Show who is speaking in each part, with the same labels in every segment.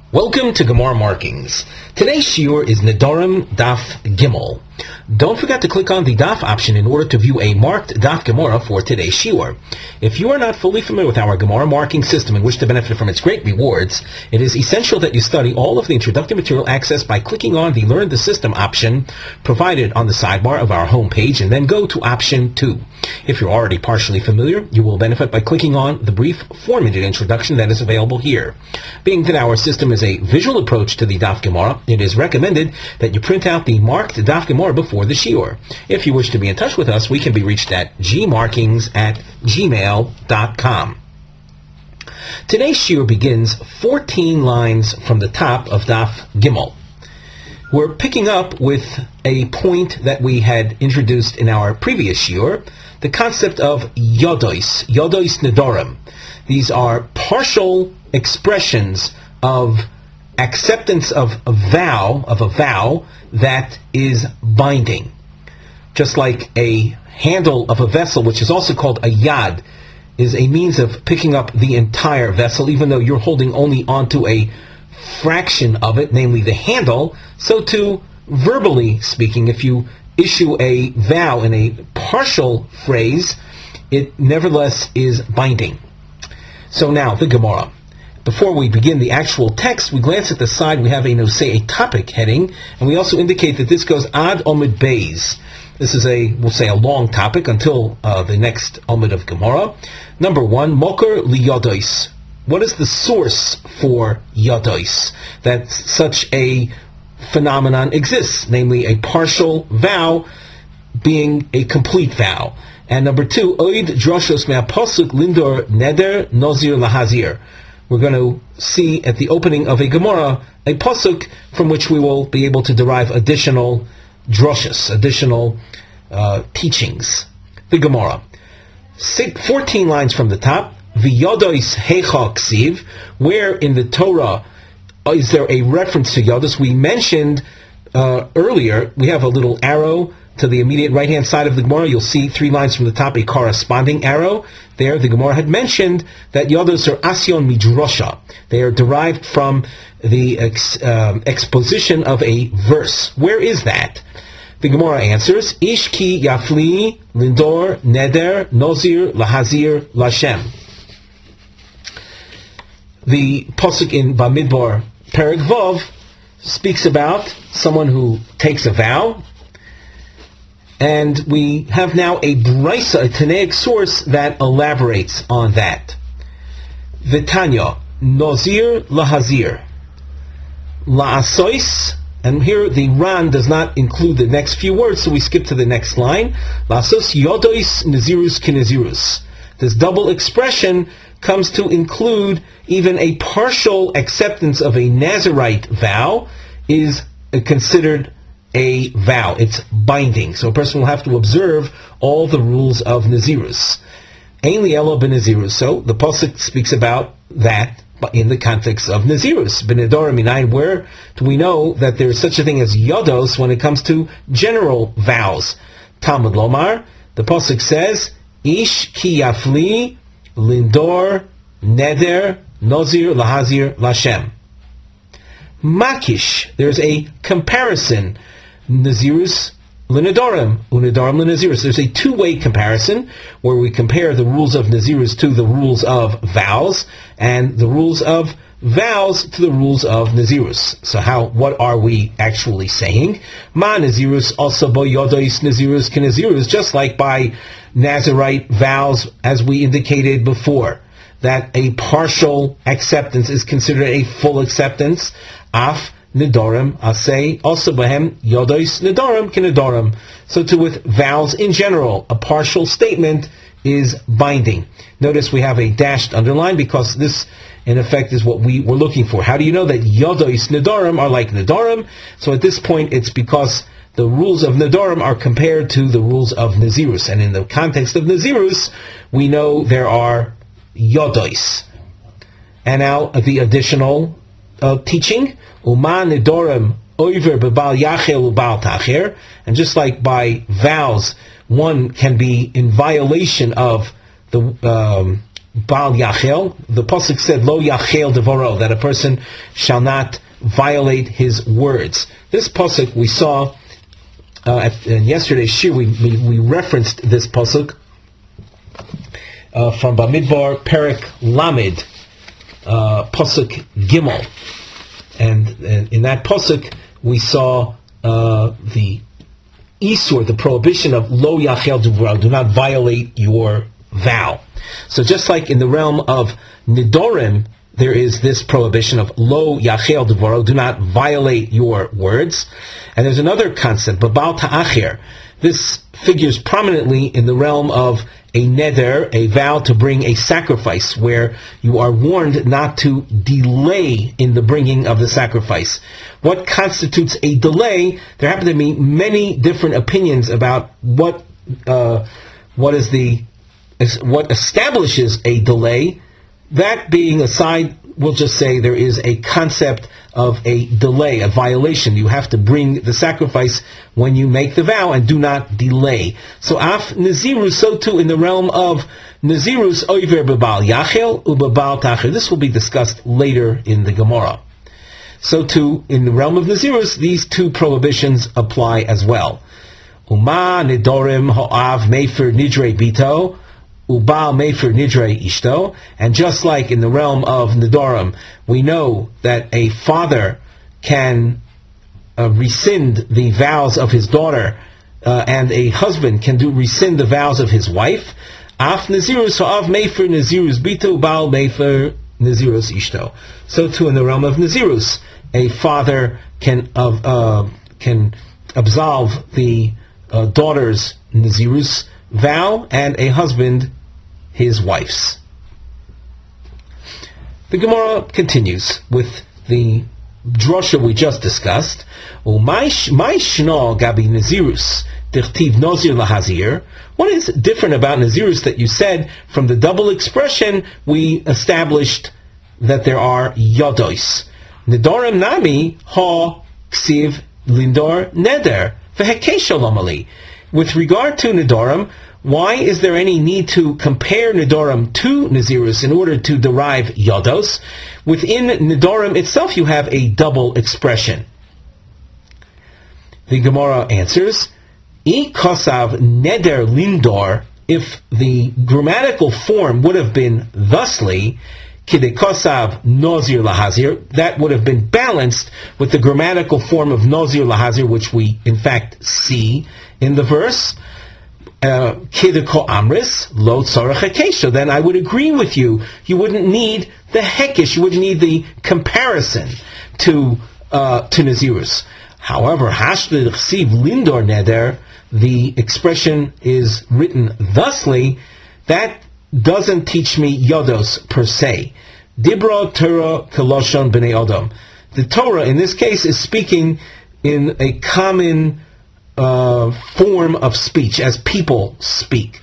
Speaker 1: Welcome to Gemara Markings. Today's shiur is Nedarim Daf Gimel. Don't forget to click on the Daf option in order to view a marked Daf Gemara for today's shiur. If you are not fully familiar with our Gemara marking system and wish to benefit from its great rewards, it is essential that you study all of the introductory material accessed by clicking on the Learn the System option provided on the sidebar of our homepage and then go to option 2. If you're already partially familiar, you will benefit by clicking on the brief 4-minute introduction that is available here. Being that our system is a visual approach to the Daf Gemara, it is recommended that you print out the marked Daf Gemara before the shiur. If you wish to be in touch with us, we can be reached at gmarkings@gmail.com. Today's shiur begins 14 lines from the top of Daf Gimel. We're picking up with a point that we had introduced in our previous shiur, the concept of yodois nedarim. These are partial expressions of acceptance of a vow that is binding. Just like a handle of a vessel, which is also called a yad, is a means of picking up the entire vessel, even though you're holding only onto a fraction of it, namely the handle. So too, verbally speaking, if you issue a vow in a partial phrase, it nevertheless is binding. So now, the Gemara. Before we begin the actual text, we glance at the side. We have a topic heading, and we also indicate that this goes ad omid beis. This is a long topic until the next omid of Gemara. Number 1, moker li yodois. What is the source for yodois? That such a phenomenon exists, namely a partial vow being a complete vow. And number 2, oid droshos mea pasuk lindor neder nozir lahazir. We're going to see at the opening of a Gemara a pasuk from which we will be able to derive additional droshos, additional teachings. The Gemara. 14 lines from the top. V'yodois heicha ksiv. Where in the Torah is there a reference to yodos? We mentioned earlier, we have a little arrow to the immediate right-hand side of the Gemara. You'll see 3 lines from the top, a corresponding arrow. There, the Gemara had mentioned that yodos are asyon midrosha. They are derived from the exposition of a verse. Where is that? The Gemara answers, Ish ki yafli lindor neder nozir lahazir lashem. The pasuk in Bamidbar Perek Vav speaks about someone who takes a vow, and we have now a brisa, a Tanaic source that elaborates on that. V'tanya, nozir lahazir, la'asois, and here the Ran does not include the next few words, so we skip to the next line. La'asos yodois nazirus kinazirus. This double expression comes to include even a partial acceptance of a Nazirite vow is considered a vow. It's binding. So a person will have to observe all the rules of Nazirus. Ein li elo b'Nazirus. So the pasuk speaks about that in the context of Nazirus. B'nedarim minayin. Where do we know that there is such a thing as yodos when it comes to general vows? Talmud lomar. The pasuk says, Ish ki yafli lindor neder nozir lahazir lashem. Makish, there's a comparison. Nazirus linedarim, unedarim linazirus. There's a two-way comparison where we compare the rules of Nazirus to the rules of vows, and the rules of vows to the rules of Nazirus. So what are we actually saying? Ma Nazirus also bo yodois Nazirus kinazirus, just like by Nazirite vows, as we indicated before, that a partial acceptance is considered a full acceptance. Af nedarim asay also bahem yodois nedarim kinedarim. So too with vows in general, a partial statement is binding. Notice we have a dashed underline because this, in effect, is what we were looking for. How do you know that yodois nedarim are like nedarim? So at this point, it's because the rules of nedarim are compared to the rules of Nazirus. And in the context of Nazirus, we know there are yodois. And now the additional teaching, Uma nedarim oiver bebal yachel ubal tacher. And just like by vows, one can be in violation of the Bal Yachel. The pasuk said, Lo Yachel Devoro, that a person shall not violate his words. This pasuk we saw in yesterday's shir, we referenced this pasuk from Bamidbar Perek Lamed, pasuk Gimel, and in that pasuk we saw the Isur, the prohibition of Lo Yachel Devoro, do not violate your vow. So just like in the realm of Nidorim, there is this prohibition of Lo Yachel Devoro, do not violate your words. And there's another concept, Babal Ta'achir. This figures prominently in the realm of a neder, a vow to bring a sacrifice, where you are warned not to delay in the bringing of the sacrifice. What constitutes a delay? There happen to be many different opinions about what establishes a delay. That being aside, we'll just say there is a concept of a delay, a violation. You have to bring the sacrifice when you make the vow and do not delay. So af Nazirus, so too in the realm of Nazirus, oiver bebal yachel ubebal tachir. This will be discussed later in the Gemara. So too in the realm of Nazirus, these two prohibitions apply as well. Uma nidorim ho'av mefer nidre bito, Ubal Mefer Nidre Ishto, and just like in the realm of Nidorim, we know that a father can rescind the vows of his daughter, and a husband can rescind the vows of his wife. Af Nazirus Ha'av Mefer Nazirus Bito Ubal Mefer Nazirus Ishto. So too in the realm of Nazirus, a father can absolve the daughter's Nazirus vow, and a husband his wife's. The Gemara continues with the drasha we just discussed. What is different about Nazirus that you said from the double expression we established that there are yodos? Nidorim nami ha ksiv lindor neder v'hekeshalomali. With regard to Nidorim, why is there any need to compare Nidorim to Nazirus in order to derive Yodos? Within Nidorim itself you have a double expression. The Gemara answers, I kosav neder lindor, if the grammatical form would have been thusly, kide kosav nozir lahazir, that would have been balanced with the grammatical form of nozir lahazir, which we in fact see in the verse. Kideko amris lo tzarech hekesha. Then I would agree with you. You wouldn't need the hekesh. You wouldn't need the comparison to Nazirus. However, hashted chsiv lindor neder, the expression is written thusly. That doesn't teach me yodos per se. Dibra Torah koloshon b'nei Adam. The Torah in this case is speaking in a common form of speech, as people speak.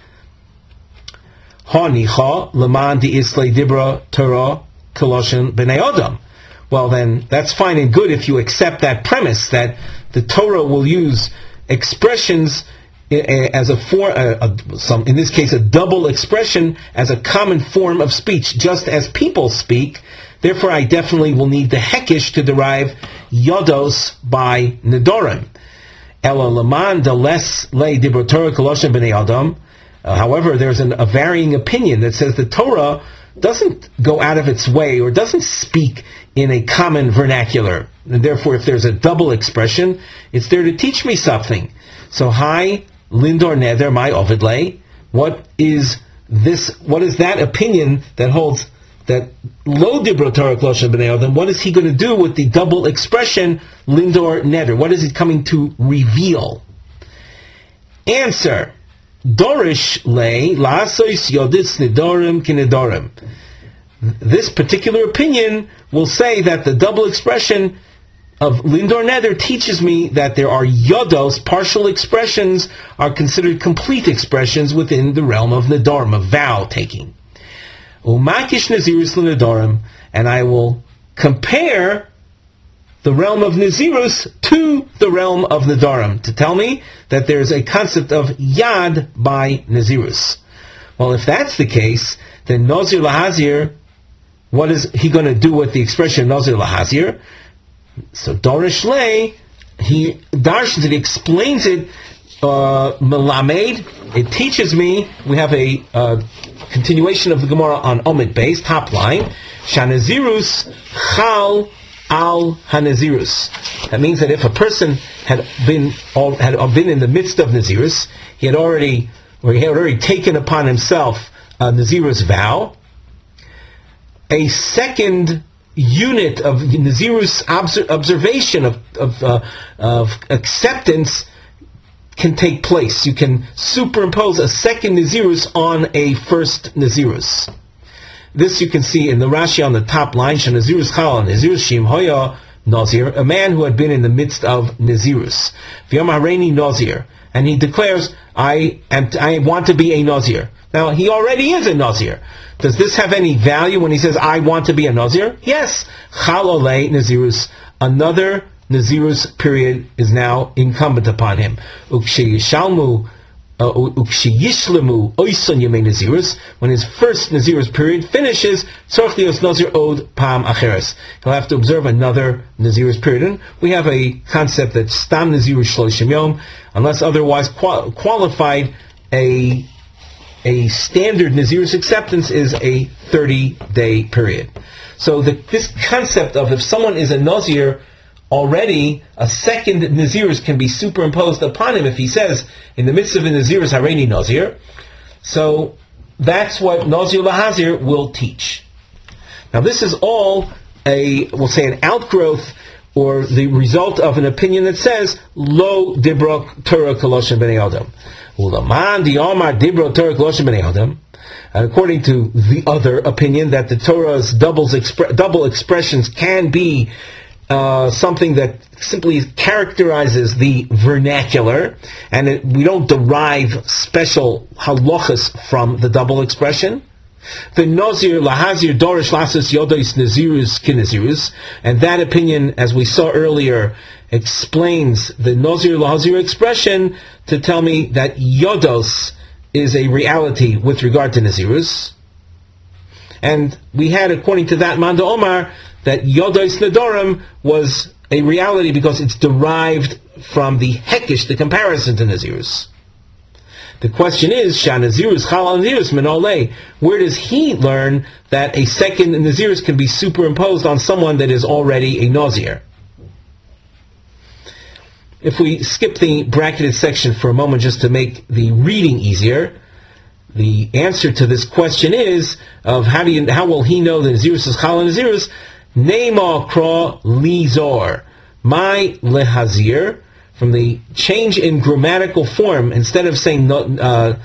Speaker 1: Hanicha leman di islay dibra Torah koloshin b'nei Adam. Well, then that's fine and good if you accept that premise that the Torah will use expressions as a form, in this case, a double expression as a common form of speech, just as people speak. Therefore, I definitely will need the hekish to derive yodos by Nidorim. However, there's a varying opinion that says the Torah doesn't go out of its way or doesn't speak in a common vernacular. And therefore, if there's a double expression, it's there to teach me something. So, hi, Lindor Neder, my Ovidle. What is that opinion that holds that lo dibro Torah klosha b'nei Adam? What is he going to do with the double expression Lindor Neder? What is it coming to reveal? Answer: Dorish lei la'asos yodis nidorim k'nidorim. This particular opinion will say that the double expression of Lindor Neder teaches me that there are yodos, partial expressions, are considered complete expressions within the realm of Nidorim, of vow taking. Umakish Nazirus l'Nidorim, and I will compare the realm of Nazirus to the realm of Nidorim to tell me that there's a concept of Yad by Nazirus. Well, if that's the case, then Nazir Lahazir, what is he going to do with the expression Nazir Lahazir? So Dorish Lei, he darshans it, he explains it, Melamed, it teaches me, we have a continuation of the Gemara on Omid base, top line, Shanazirus Chal al Hanazirus. That means that if a person had been in the midst of Nazirus, he had already taken upon himself a Nazirus vow, a second unit of Nazirus observation of acceptance can take place. You can superimpose a second Nazirus on a first Nazirus. This you can see in the Rashi on the top line, Nazirus Chal, Nazirus Shim Hoya Nazir, a man who had been in the midst of Nazirus. V'yom Hareini Nazir, and he declares, I want to be a Nazir. Now, he already is a Nazir. Does this have any value when he says, I want to be a Nazir? Yes. Chal Olei Nazirus, another Nazirus period is now incumbent upon him. Uksheyishlemu oison yemei Nazirus, when his first Nazirus period finishes, tzorch lios Nazir od pam acheres. He'll have to observe another Nazirus period. And we have a concept that stam Nazirus shloshim yom, unless otherwise qualified, a standard Nazirus acceptance is a 30-day period. So this concept of if someone is a Nazir already, a second Nazirus can be superimposed upon him if he says, in the midst of a Nazirus, Hareini Nazir. So that's what Nazir Lahazir will teach. Now this is all we'll say an outgrowth or the result of an opinion that says, Lo Dibra Torah Koloshim B'nei Adam. Ulaman Diomar Dibra Torah Koloshim B'nei Adam. And according to the other opinion, that the Torah's double expressions can be something that simply characterizes the vernacular, and we don't derive special halachas from the double expression. The Nazir Lahazir Dorish Lasus Yodos Nazirus Kinazirus, and that opinion, as we saw earlier, explains the Nazir Lahazir expression to tell me that Yodos is a reality with regard to Nazirus. And we had, according to that, Manda Omar, that Yodos Nadorim was a reality because it's derived from the Hekish, the comparison to Nazirus. The question is, Nazirus Chal Nazirus Minolei, where does he learn that a second Nazirus can be superimposed on someone that is already a Nazir? If we skip the bracketed section for a moment just to make the reading easier, the answer to this question is, how will he know that Nazirus is Chal Nazirus? Neima Kra Lizor, my Lehazir, from the change in grammatical form, instead of saying Nazir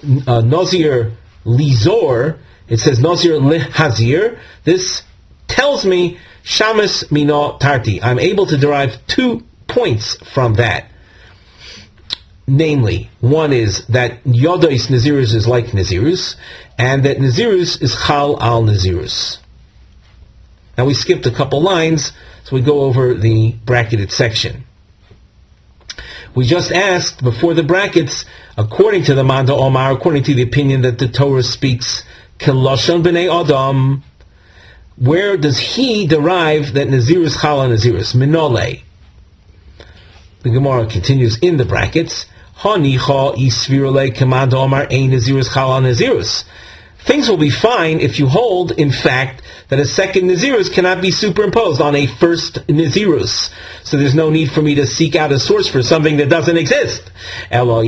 Speaker 1: Lizor, it says Nazir Lehazir. This tells me Shamas Mino Tarti. I'm able to derive 2 points from that. Namely, one is that Yodos Nazirus is like Nazirus, and that Nazirus is Chal al Nazirus. Now we skipped a couple lines, so we go over the bracketed section. We just asked before the brackets, according to the Manda Omar, according to the opinion that the Torah speaks Keloshon B'nei Adam, where does he derive that Nazirus Chal al Nazirus? Minole. The Gemara continues in the brackets, Hanicha isvirule Manda Omar ein Nazirus Chal al Nazirus. Things will be fine if you hold, in fact, that a second Nazirus cannot be superimposed on a first Nazirus. So there's no need for me to seek out a source for something that doesn't exist. But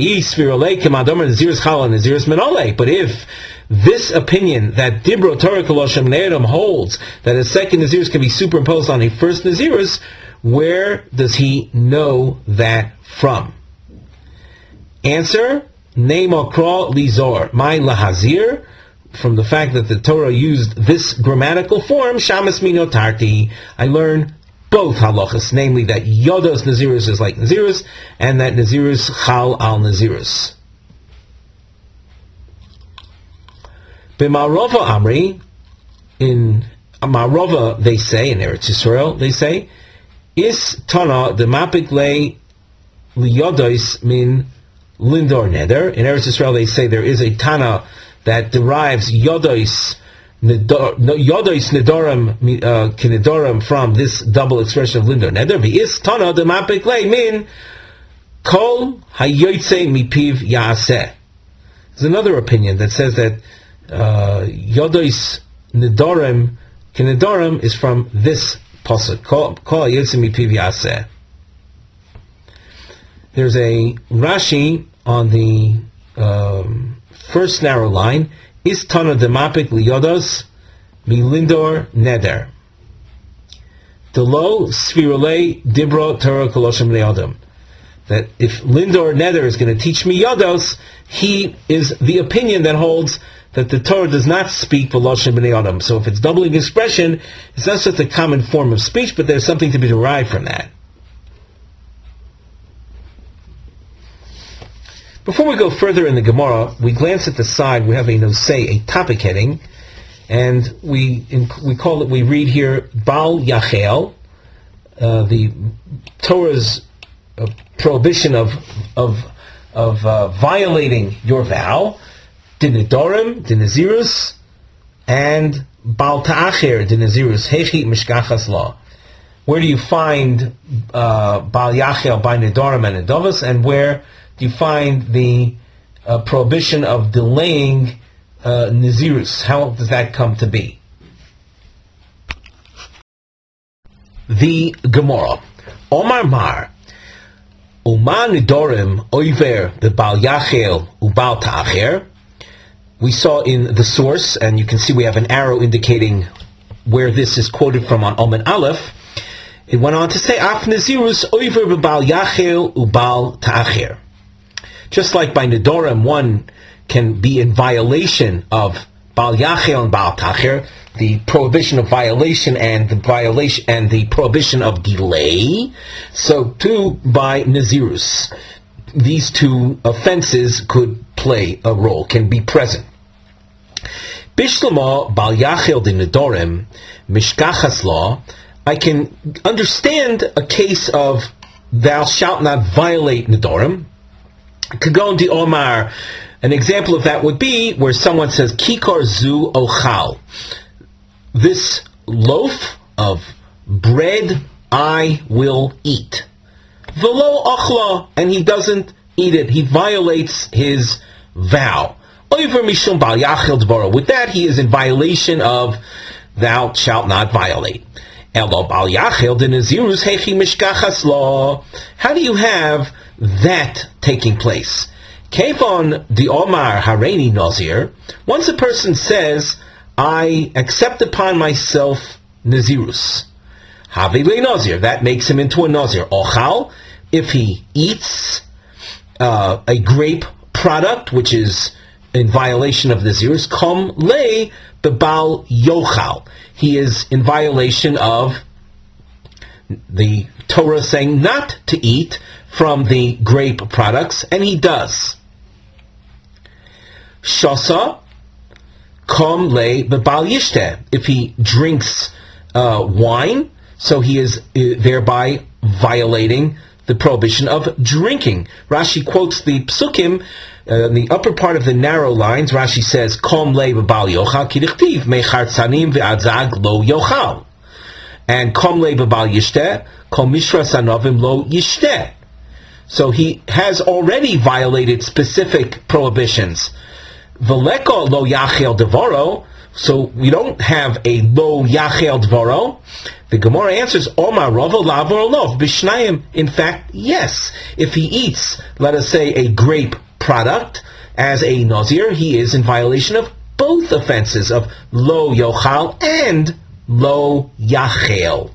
Speaker 1: if this opinion that Dibro Torah Koloshim Ne'edam holds that a second Nazirus can be superimposed on a first Nazirus, where does he know that from? Answer, Neima Kra Lizor, my Lahazir, from the fact that the Torah used this grammatical form, Shamas Mino Tarti, I learn both halachas, namely that Yodos Nazirus is like Nazirus, and that Nazirus Chal al Nazirus. B'Marova Amri, in Marova they say, in Eretz Yisrael they say, Is Tana the Mapik Le Liyodos min Lindor Neder. In Eretz Yisrael they say there is a Tana that derives yodois nedorim kinedorim from this double expression of lindor neder v'is tana demapik lei min kol hayoytze mipiv yaaseh. There's another opinion that says that yodois nedorim kinedorim is from this pasuk kol hayoytze mipiv yaaseh. There's a Rashi on the first narrow line, is tana demapik liyodos milindor neder. Delo svirole dibro Torah koloshim leodom. That if Lindor Neder is going to teach me yodos, he is the opinion that holds that the Torah does not speak v'loshem b'nei adam. So if it's doubling expression, it's not just a common form of speech, but there's something to be derived from that. Before we go further in the Gemara, we glance at the side. We have a nosei, a topic heading, and we read here Bal Yachel, the Torah's prohibition of violating your vow, Dinidorim, Dinazirus, and Bal Ta'acher, Dinazirus, Hechi Mishkachas Law. Where do you find Bal Yachel by Nidorim and Nidovas, and where do you find the prohibition of delaying Nazirus? How does that come to be? The Gemara. Omar Mar. Uma Nidorim Oiver the Bal Yachel Ubal Ta'acher. We saw in the source, and you can see we have an arrow indicating where this is quoted from on Omen Aleph. It went on to say, Af Nazirus Oiver Bal Yachel Ubal Ta'acher. Just like by Nidorim, one can be in violation of Bal Yachel and Bal Ta'acher, the prohibition of violation and the prohibition of delay. So too by Nazirus, these two offenses could play a role, can be present. Bishlama Bal Yachel de Nidorim Mishkachas Law. I can understand a case of thou shalt not violate Nidorim. Kagon di Omar, an example of that would be where someone says, Kikar zu ochal. This loaf of bread I will eat. Velo ochla, and he doesn't eat it. He violates his vow. Oiver mishum bal yachil dvaro. With that, he is in violation of thou shalt not violate. Elo bal yachil de nazirus hechi mishkachas law. How do you have that taking place? Kevon di Omar Hareini Nazir. Once a person says, I accept upon myself Nazirus. Havi le Nazir. That makes him into a Nazir. Ochal, if he eats a grape product, which is in violation of Nazirus, kom le bebal yochal. He is in violation of the Torah saying not to eat from the grape products, and he does. Shasa kom le bebal yishteh. If he drinks wine, so he is thereby violating the prohibition of drinking. Rashi quotes the psukim in the upper part of the narrow lines. Rashi says, kom le bebal yochal kirichtiv mechartzanim ve'adzag lo yochal. And kom le bebal yishteh kom mishra sanovim lo yishteh. So he has already violated specific prohibitions. Veleko lo yachel devoro. So we don't have a lo yachel devoro. The Gemara answers, Omar rovo lavor lov bishnayim. In fact, yes. If he eats, let us say, a grape product as a nazir, he is in violation of both offenses of lo yochal and lo yachel.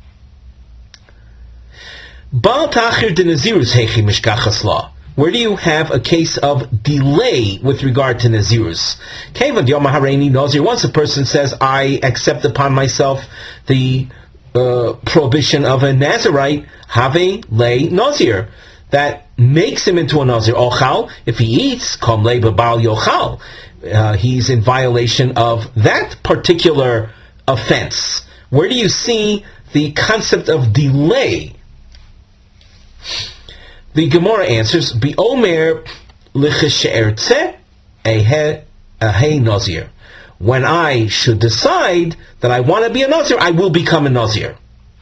Speaker 1: Bal Ta'acher de Nazirus hechi mishkachas law. Where do you have a case of delay with regard to Nazirus? Kevan Yom Hareini Nazir. Once a person says, I accept upon myself the prohibition of a Nazirite, have le Nazir. That makes him into a Nazir. Ochal, if he eats, kom le bebal yochal. He's in violation of that particular offense. Where do you see the concept of delay? The Gemara answers, Bi omer l'cheshe'ertze ehe Ahei Nazir. When I should decide that I want to be a Nazir, I will become a Nazir.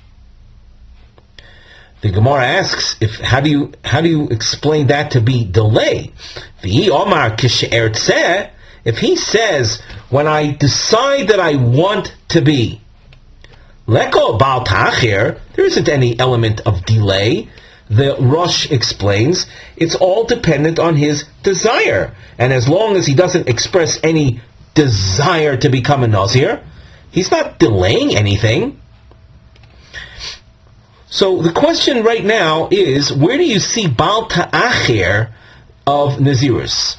Speaker 1: The Gemara asks, how do you explain that to be delay? If he says, when I decide that I want to be, leko bal ta'achir, there isn't any element of delay. The Rosh explains, it's all dependent on his desire. And as long as he doesn't express any desire to become a Nazir, he's not delaying anything. So the question right now is, where do you see Bal Ta'achir of Nazirus?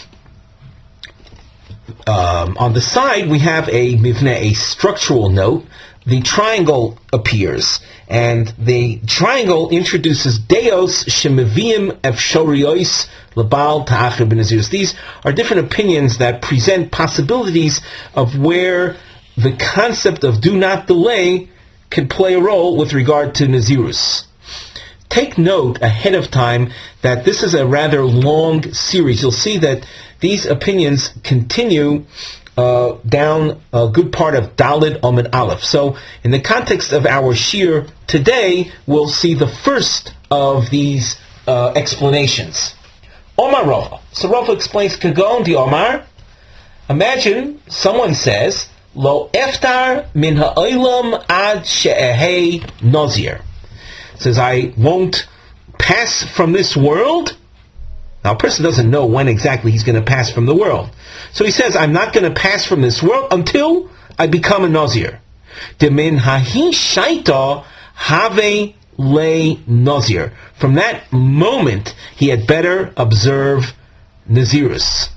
Speaker 1: On the side, we have a mivne, a structural note. The triangle appears, and the triangle introduces Deos Shemavim Efshoriyos Lebal Ta'achir B'Nazirus. These are different opinions that present possibilities of where the concept of do not delay can play a role with regard to Nazirus. Take note ahead of time that this is a rather long series. You'll see that these opinions continue down a good part of Daled Amud Aleph. So in the context of our shir today, we'll see the first of these explanations. Omar Rava. So Rava explains, Kagon di Omar. Imagine someone says, Lo eftar min ha'olam ad she'ehei nazir. Says, I won't pass from this world. Now, a person doesn't know when exactly he's going to pass from the world. So he says, I'm not going to pass from this world until I become a nazir. De min hahi shaita have le nazir. From that moment, he had better observe Nazirus.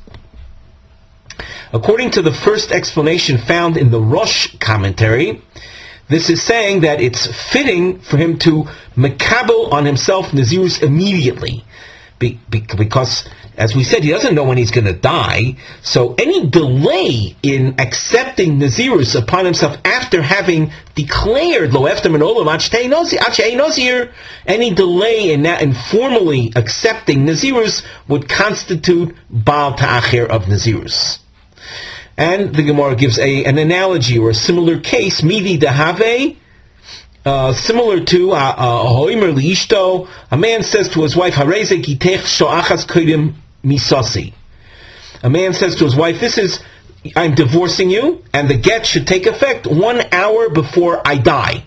Speaker 1: According to the first explanation found in the Rosh commentary, this is saying that it's fitting for him to makabel on himself Nazirus immediately. Because, as we said, he doesn't know when he's going to die. So any delay in accepting Nazirus upon himself after having declared Lo eftar min olam ad she'ehei nazir, any delay in that informally accepting Nazirus would constitute Bal Ta'achir of Nazirus. And the Gemara gives an analogy or a similar case, Midi Dehave, similar to Hoimer Liishto, a man says to his wife, Hareze Gitech Shoachas Kodim Misasi. A man says to his wife, I'm divorcing you, and the get should take effect 1 hour before I die.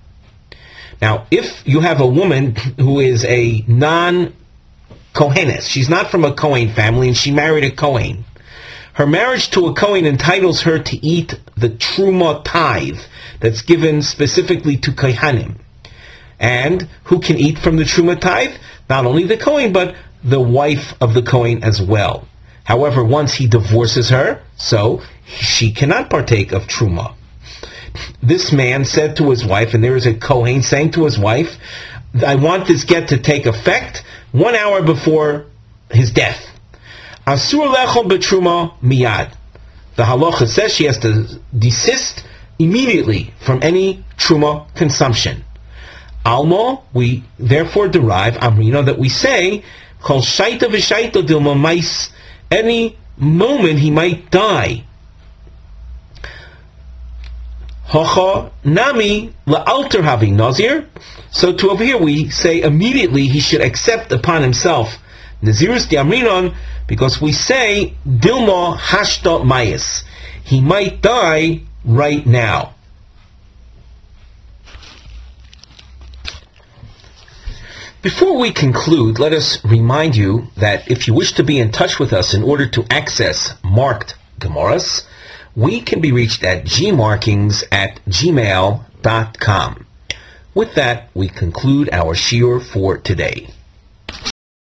Speaker 1: Now, if you have a woman who is a non-Kohenes, she's not from a Kohen family, and she married a Kohen, her marriage to a Kohen entitles her to eat the Truma tithe that's given specifically to Kohanim. And who can eat from the Truma tithe? Not only the Kohen, but the wife of the Kohen as well. However, once he divorces her, so she cannot partake of Truma. This man said to his wife, and there is a Kohen saying to his wife, I want this get to take effect 1 hour before his death. Asur lechol betruma miyad. The halacha says she has to desist immediately from any truma consumption. Alma, we therefore derive amrina that we say kol shaita v'shaita dilma mais. Any moment he might die. Hocha nami la'alter havi nazir. So to over here we say immediately he should accept upon himself Nazirus diamrinon, because we say Dilma hashta mayas. He might die right now. Before we conclude, let us remind you that if you wish to be in touch with us in order to access marked Gemaras, we can be reached at gmarkings@gmail.com. With that, we conclude our shiur for today.